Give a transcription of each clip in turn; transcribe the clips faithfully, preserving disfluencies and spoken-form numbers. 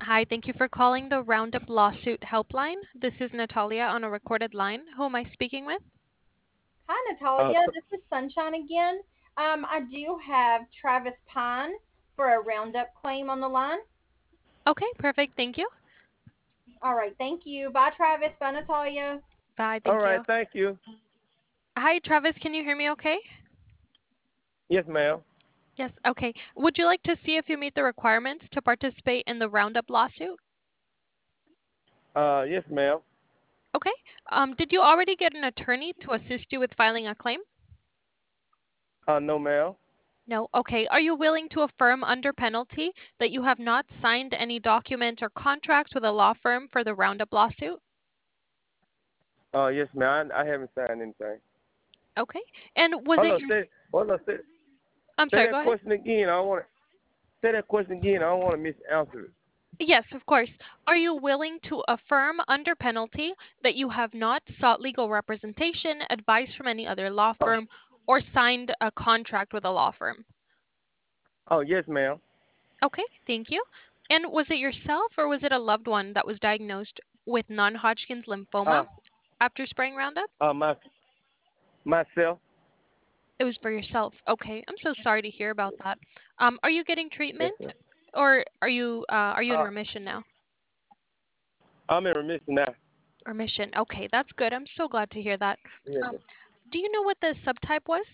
Hi, thank you for calling the Roundup Lawsuit Helpline. This is Natalia on a recorded line. Who am I speaking with? Hi, Uh, Natalia. This is Sunshine again. Um, I do have Travis Pine for a Roundup claim on the line. Okay, perfect. Thank you. All right, thank you. Bye, Travis. Bye, Natalia. Bye, all thank right, you. thank you. Hi, Travis, can you hear me okay? Yes, ma'am. Yes, okay. Would you like to see if you meet the requirements to participate in the Roundup lawsuit? Uh, yes, ma'am. Okay. Um, did you already get an attorney to assist you with filing a claim? Uh, no, ma'am. No. Okay. Are you willing to affirm under penalty that you have not signed any document or contract with a law firm for the Roundup lawsuit? Uh, yes, ma'am. I, I haven't signed anything. Okay. And was Hold it on, your... say, hold on, say, I'm say sorry, that go ahead. question again. I don't want to say that question again. I don't want to misanswer it. Yes, of course. Are you willing to affirm under penalty that you have not sought legal representation, advice from any other law Oh, firm, or signed a contract with a law firm? oh, yes, ma'am. Okay, thank you. And was it yourself or was it a loved one that was diagnosed with non-Hodgkin's lymphoma Uh, after spraying Roundup? uh, my myself. It was for yourself. Okay, I'm so sorry to hear about that. Um, are you getting Yes, treatment ma'am. or are you uh, are you in Uh, remission now? I'm in remission now. Remission. Okay, that's good. I'm so glad to hear that. Yes, Um, ma'am. do you know what the subtype was?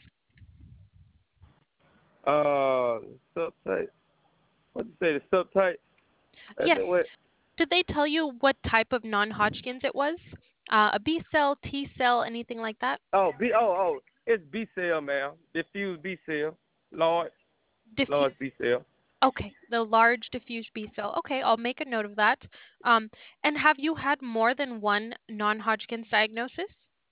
Uh, subtype. What you say? The subtype? I Yes. think what? Did they tell you what type of non-Hodgkin's it was? Uh, a B cell, T cell, anything like that? Oh, B. Oh, oh. It's B cell, ma'am. Diffuse B cell. Large, Diffuse. large B cell. Okay, the large diffuse B cell. Okay, I'll make a note of that. Um, and have you had more than one non-Hodgkin's diagnosis?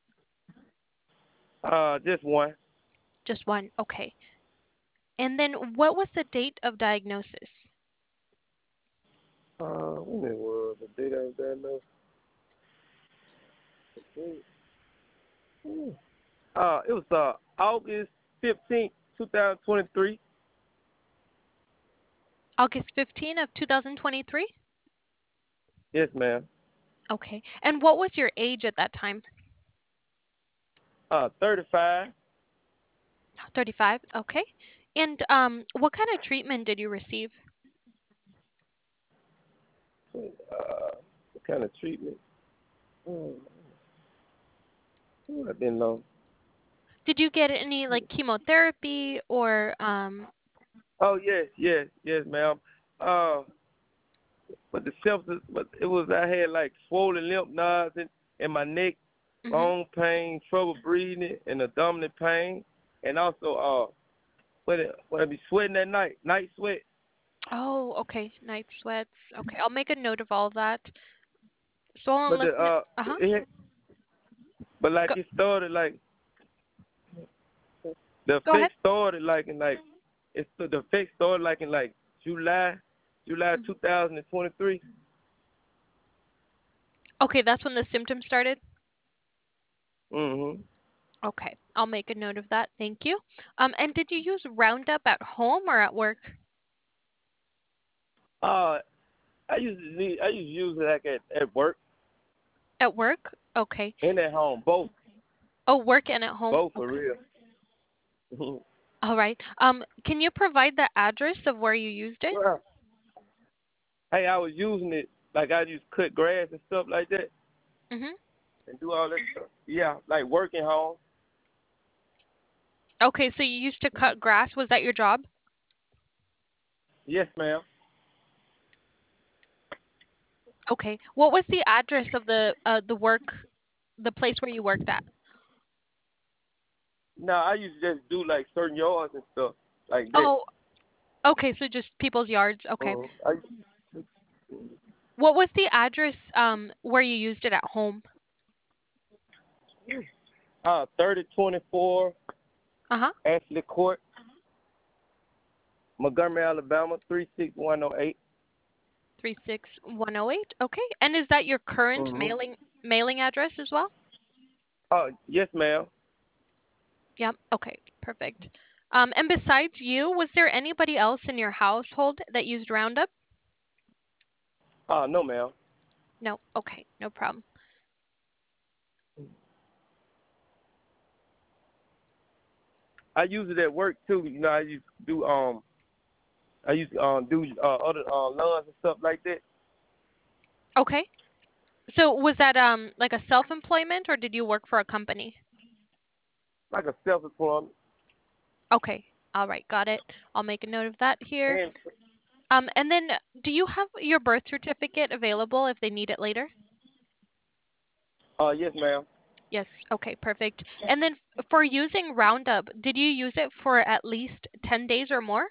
Uh, just one. Just one. Okay. And then what was the date of diagnosis? Uh, when it was the date I was diagnosed. Uh, it was uh August fifteenth, two thousand twenty-three. August fifteenth of two thousand twenty-three? Yes, ma'am. Okay. And what was your age at that time? Uh, thirty-five. thirty-five. Okay. And um, what kind of treatment did you receive? Uh, what kind of treatment? Hmm, I've been long. Did you get any like chemotherapy or um Oh yes, yes, yes, ma'am. Uh, but the symptoms, but it was I had like swollen lymph nodes in, in my neck, mhm. bone pain, trouble breathing, and abdominal pain, and also uh, when it, when I be sweating at night, night sweat. Oh, okay. Night sweats. Okay, I'll make a note of all that. Swollen But lymph the node. uh, Uh-huh. it, but like Go it started like the go ahead. effect started like in like it's the effect started like in like July, July Mhm. two thousand and twenty three. Okay, that's when the symptoms started. Mhm. Okay, I'll make a note of that. Thank you. Um, and did you use Roundup at home or at work? Uh, I used to need, I used to use it like at at work At work? Okay. and at home, both, Oh, work and at home. both for Okay. real. All right. Um, can you provide the address of where you used it? Well, hey, I was using it like I used to cut grass and stuff like that Mhm. and do all that stuff. Yeah, like working home. Okay, so you used to cut grass. Was that your job? Yes, ma'am. Okay. What was the address of the uh the work the place where you worked at? No, I used to just do like certain yards and stuff like that. Oh, okay, so just people's yards. Okay. Uh, I, What was the address um where you used it at home? uh, thirty twenty-four Uh-huh. Ashley Court, Montgomery, Alabama, three six one zero eight. three six one zero eight. Okay. And is that your current Mm-hmm. mailing mailing address as well? Oh, yes, ma'am. Yep. Okay. Perfect. Um, and besides you, was there anybody else in your household that used Roundup? Uh, no, ma'am. No. Okay, no problem. I use it at work too. You know, I used to do um, I used to um do uh, other uh, lawns and stuff like that. Okay. So was that um like a self-employment or did you work for a company? Like a self-employment. Okay. All right, got it. I'll make a note of that here. And Um, and then do you have your birth certificate available if they need it later? uh, yes, ma'am. Yes. Okay, perfect. And then f- for using Roundup, did you use it for at least ten days or more?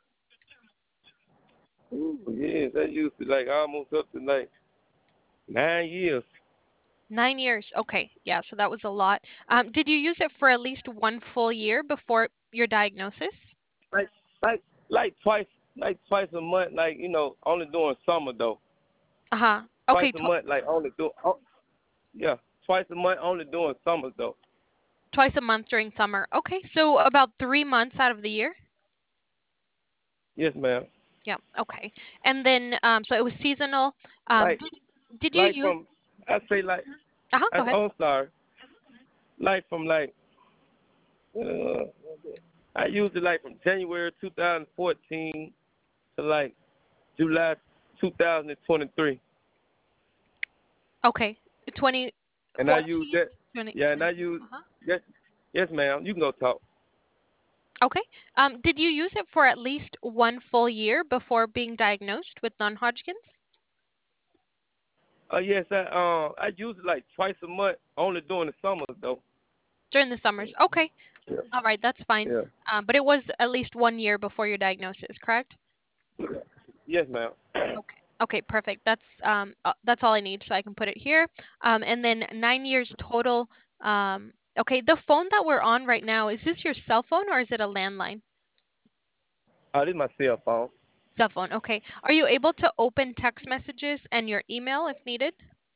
Ooh, yes, I used to like almost up to like nine years. Nine years. Okay. Yeah, so that was a lot. Um, did you use it for at least one full year before your diagnosis? Like like like twice like twice a month. Like you know, only during summer though. Uh-huh. Twice Okay, a tw- month, like only do. Oh, yeah, twice a month, only during summers though. twice a month during summer. Okay, so about three months out of the year? Yes, ma'am. Yeah, okay. And then, um, so it was seasonal. Um, Like did, did you like use, from I say like uh-huh, I, go ahead. oh sorry. Like from like uh, I used it like from January two thousand fourteen to like July two thousand twenty-three, Okay, twenty and I used fourteen, that. twenty. Yeah, and I used Uh-huh. yes, yes, ma'am. You can go talk. Okay. Um, did you use it for at least one full year before being diagnosed with non-Hodgkin's? Uh, yes, I um I use it like twice a month, only during the summers though. During the summers. Okay. Yeah, All right, that's fine. yeah. Um, but it was at least one year before your diagnosis, correct? Yes, ma'am. Okay. Okay, perfect. That's um uh, that's all I need, so I can put it here. Um, and then nine years total. Um, okay, the phone that we're on right now, is this your cell phone or is it a landline? Oh, this is my cell phone. Cell phone. Okay. Are you able to open text messages and your email if needed?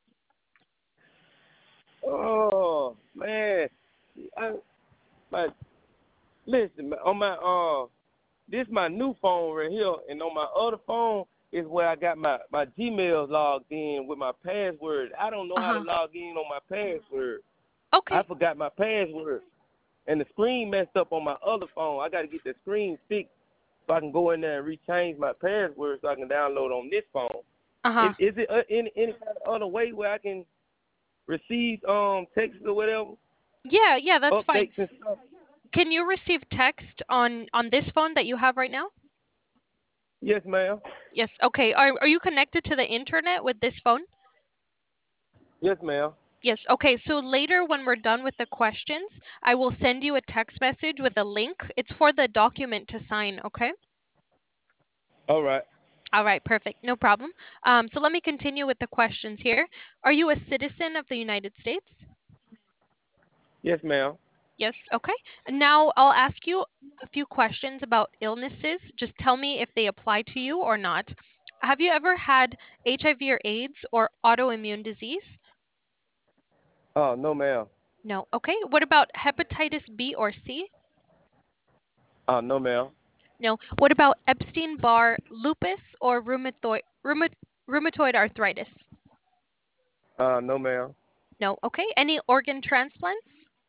Oh man, I, my listen man, on my uh, this my new phone right here, and on my other phone is where I got my my Gmail logged in with my password. I don't know how to Uh-huh. log in on my password. I Okay. forgot my password, and the screen messed up on my other phone. I got to get the screen fixed so I can go in there and rechange my password so I can download on this phone. Is, Uh-huh. is it uh, any any kind of other way where I can receive um texts or whatever, Yeah, yeah, that's fine. updates and stuff? Can you receive text on on this phone that you have right now? Yes, ma'am. Yes. Okay. Are are you connected to the internet with this phone? Yes, ma'am. Yes. Okay. So later when we're done with the questions, I will send you a text message with a link. It's for the document to sign, okay? All right. All right, perfect. No problem. Um, so let me continue with the questions here. Are you a citizen of the United States? Yes, ma'am. Yes. Okay. Now I'll ask you a few questions about illnesses. Just tell me if they apply to you or not. Have you ever had H I V or AIDS or autoimmune disease? Oh, no, ma'am. No. Okay. What about hepatitis B or C? Oh, no, ma'am. No. What about Epstein-Barr, lupus, or rheumatoid rheuma- rheumatoid arthritis? Uh, no, ma'am. No. Okay. Any organ transplants?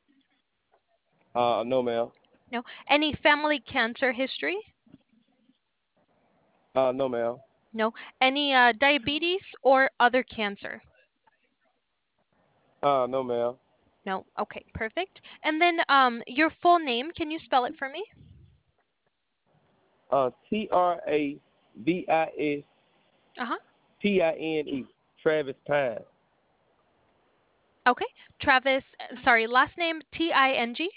Uh, no, ma'am. No. Any family cancer history? Uh, no, ma'am. No. Any uh, diabetes or other cancer? Uh, no, ma'am. No. Okay. Perfect. And then um, your full name, can you spell it for me? Uh, T R A V I S Uh-huh. T I N E. Travis Pine. Okay. Travis, uh, sorry, last name T I N G?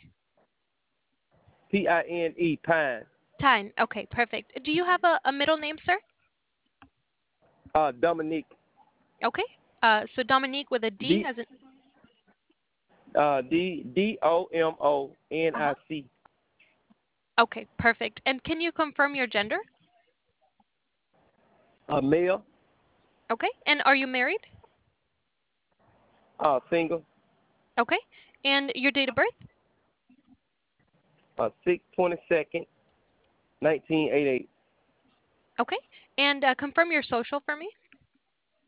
P I N E. Pine. Tyne. Okay. Perfect. Do you have a, a middle name, sir? Uh, Dominique. Okay. Uh, so Dominique with a D D. as in. Uh, D D O M O N Uh-huh. I C. Okay. Perfect. And can you confirm your gender? Uh, male. Okay. And are you married? Uh, single. Okay. And your date of birth? Uh, six twenty second, nineteen eighty eight. Okay. And uh, confirm your social for me?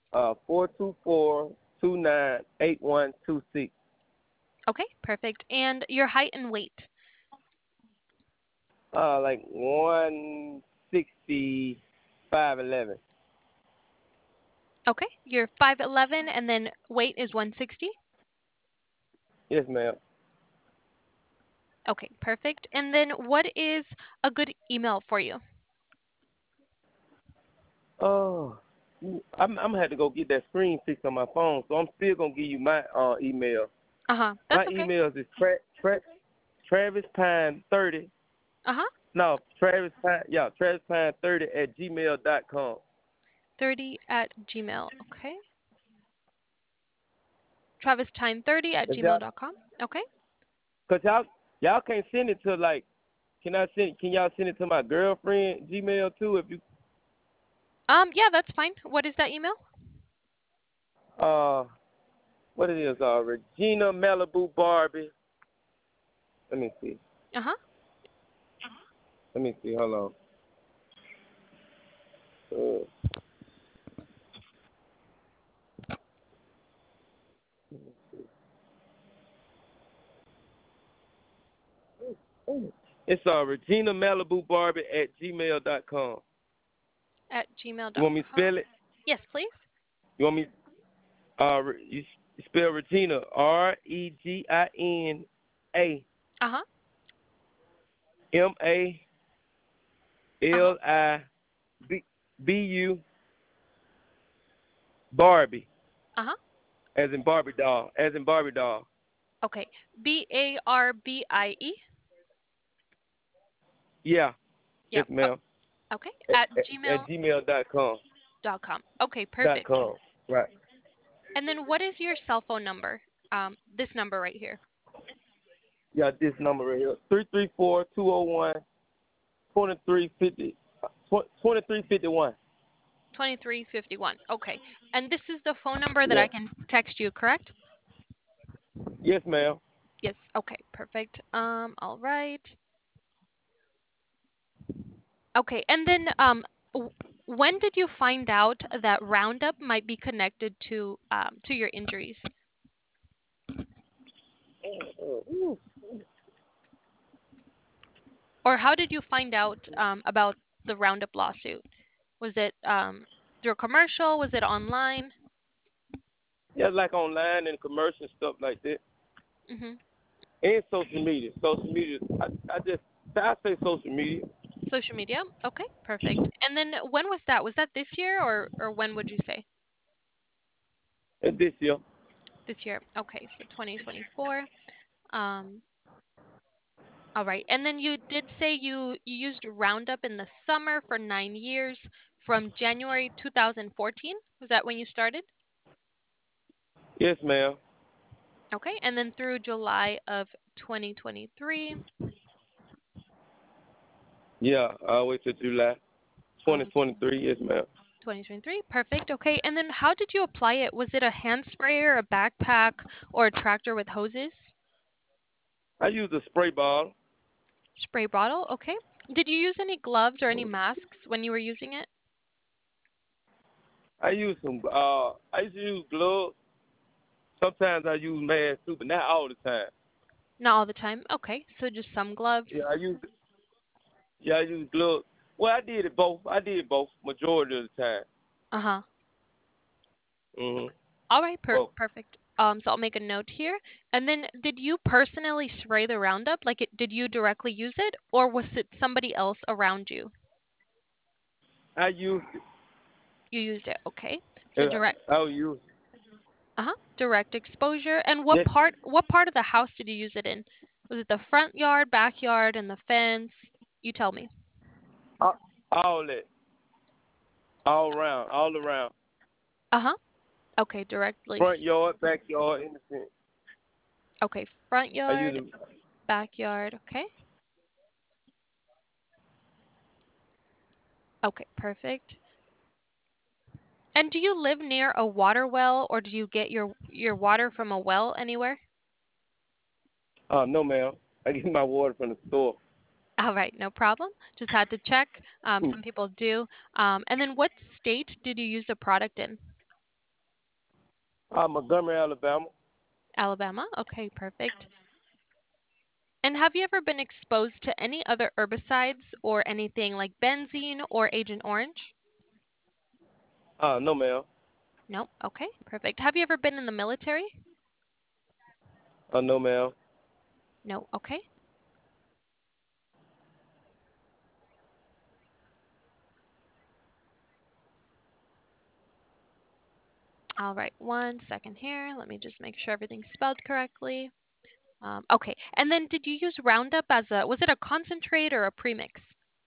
Uh, four two four two nine eight one two six. Okay, perfect. And your height and weight? Uh, like one sixty five eleven. Okay, you're five eleven and then weight is one sixty? Yes, ma'am. Okay, perfect. And then what is a good email for you? Oh, I'm I'm gonna have to go get that screen fixed on my phone, so I'm still gonna give you my uh email. Uh-huh, that's My okay. email is tra- tra- Travis Pine thirty. Uh-huh, No, Travis Pine. Yeah, Travis Pine thirty at gmail dot com. thirty at Gmail, okay. Travis Time thirty at Cause gmail y'all, dot com. Okay. cause y'all y'all can't send it to like. Can I send? Can y'all send it to my girlfriend Gmail too? If you Um, yeah, that's fine. What is that email? uh, what it is? Uh, Regina Malibu Barbie. Let me see. Uh-huh. Let me see. Hold on. Uh, It's uh Regina Malibu Barbie at gmail dot com. At gmail You dot want me to com. spell it? Yes, please. You want me uh Re- you s- spell Regina R E G I N A Uh-huh. M A Uh-huh. L I B B U Barbie Uh-huh. as in Barbie doll as in Barbie doll. Okay. B A R B I E. Yeah, yes Yep. ma'am. Oh, okay. At, At at, at gmail gmail dot com. dot com. Okay, Dot perfect. com. Right. And then what is your cell phone number? Um, this number right here. Yeah, this number right here. Three three four two oh one twenty three fifty twenty three fifty one. twenty-three fifty-one. Okay. And this is the phone number that Yeah. I can text you, correct? Yes, ma'am. Yes. Okay, perfect. Um, all right. Okay. And then um w- when did you find out that Roundup might be connected to um to your injuries? Or how did you find out um about the Roundup lawsuit? Was it um through a commercial? Was it online? Yeah, like online and commercial stuff like that, Mhm. and social media. Social media. I, I just I say social media. Social media. Okay, perfect. And then when was that? Was that this year or or when would you say? And this year. This year. Okay, so twenty twenty-four. Um all right. And then you did say you you used Roundup in the summer for nine years from January two thousand fourteen. Was that when you started? Yes, ma'am. Okay. And then through July of twenty twenty-three. Yeah, all the way to July All twenty right. twenty three. Yes, ma'am. twenty twenty-three. Perfect. Okay. And then how did you apply it? Was it a hand sprayer, a backpack, or a tractor with hoses? I use a spray bottle. Spray bottle. Okay. Did you use any gloves or any masks when you were using it? I use some. Uh, I used to use gloves. Sometimes I use masks too, but not all the time. Not all the time. Okay. So just some gloves. Yeah, I use. Yeah, I use gloves. Well, I did it both. I did both majority of the time. Uh-huh. Mhm. All right. Per- Both. perfect. Um, so I'll make a note here. And then did you personally spray the Roundup? Like it, did you directly use it or was it somebody else around you? I used You used it. Okay. So it. direct I use Uh-huh. Direct exposure. And what it. part what part of the house did you use it in? Was it the front yard, backyard, and the fence? You tell me. All, all that. All around. All around. Uh-huh. Okay, directly. Front yard, backyard, in the fence. Okay, front I use yard, it. backyard. Okay. Okay, perfect. And do you live near a water well or do you get your your water from a well anywhere? Uh, no, ma'am. I get my water from the store. All right, no problem. Just had to check. Um, Hmm. some people do. Um, and then what state did you use the product in? Uh, Montgomery, Alabama. Alabama. Okay, perfect. And have you ever been exposed to any other herbicides or anything like benzene or Agent Orange? Uh, no, ma'am. No. Okay, perfect. Have you ever been in the military? Uh, no, ma'am. No. Okay. All right. One second here. Let me just make sure everything's spelled correctly. Um, okay. And then did you use Roundup as a, was it a concentrate or a premix?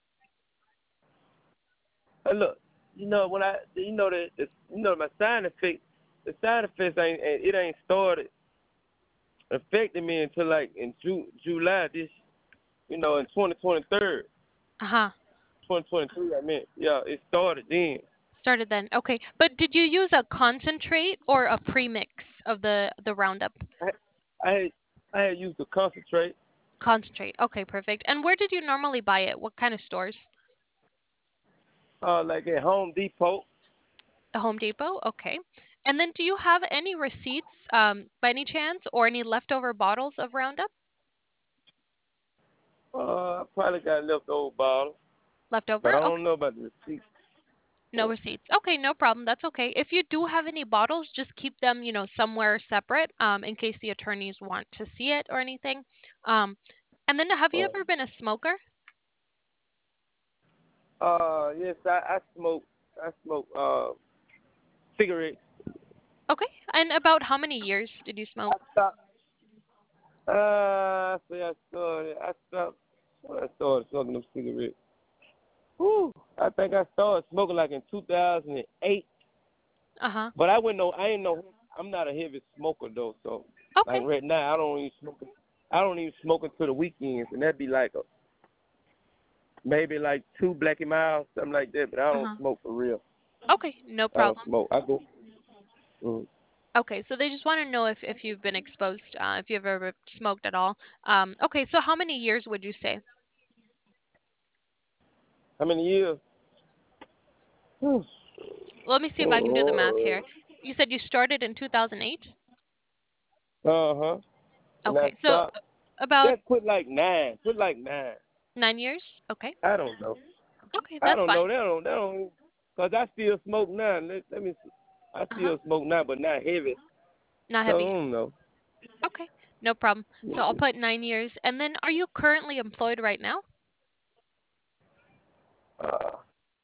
Hey, look, you know when I, you know the, the you know my side effect, the side effects ain't, ain't it ain't started affecting me until like in Ju- July this, you know, in twenty twenty-three, Uh-huh. twenty twenty-three. I mean, yeah, it started then. Started then. Okay. But did you use a concentrate or a premix of the the Roundup? I, I had, I had used to concentrate, Concentrate. Okay, perfect. And where did you normally buy it? What kind of stores? uh, like at Home Depot. The Home Depot? Okay. And then do you have any receipts um by any chance or any leftover bottles of Roundup? Uh, I probably got leftover bottle, but Leftover? I Okay. don't know about the receipt. No receipts. Okay, no problem. That's okay. If you do have any bottles, just keep them, you know, somewhere separate, um, in case the attorneys want to see it or anything. Um, and then have you Uh, ever been a smoker? uh, yes, I, I smoke. I smoke uh cigarettes. Okay. And about how many years did you I smoke? stopped. Uh, I say I started. I stopped when I started smoking them cigarettes. Whew, I think I started smoking like in two thousand eight. Uh-huh. But I wouldn't know. I ain't know. I'm not a heavy smoker though. So like Okay. right now, I don't even smoke. I don't even smoke until the weekends, and that'd be like a maybe like two Blackie Miles, something like that. But I don't Uh-huh. smoke for real. Okay, no I don't problem. smoke. I go. Mm. Okay, so they just want to know if, if you've been exposed, uh, if you've ever smoked at all. Um, okay, so how many years would you say? How many years? Whew. Let me see if I can do the math here. You said you started in two thousand eight? Uh huh. And I Okay, so stopped. about Just put like nine. Put like nine. nine years? Okay. I don't know. Okay, I that's don't fine. know. They don't. They don't. Cause I still smoke now. Let, let me see. I Uh-huh. still smoke now, but not heavy. Not So I heavy. don't know. Okay, no problem. So I'll put nine years. And then are you currently employed right now? Uh,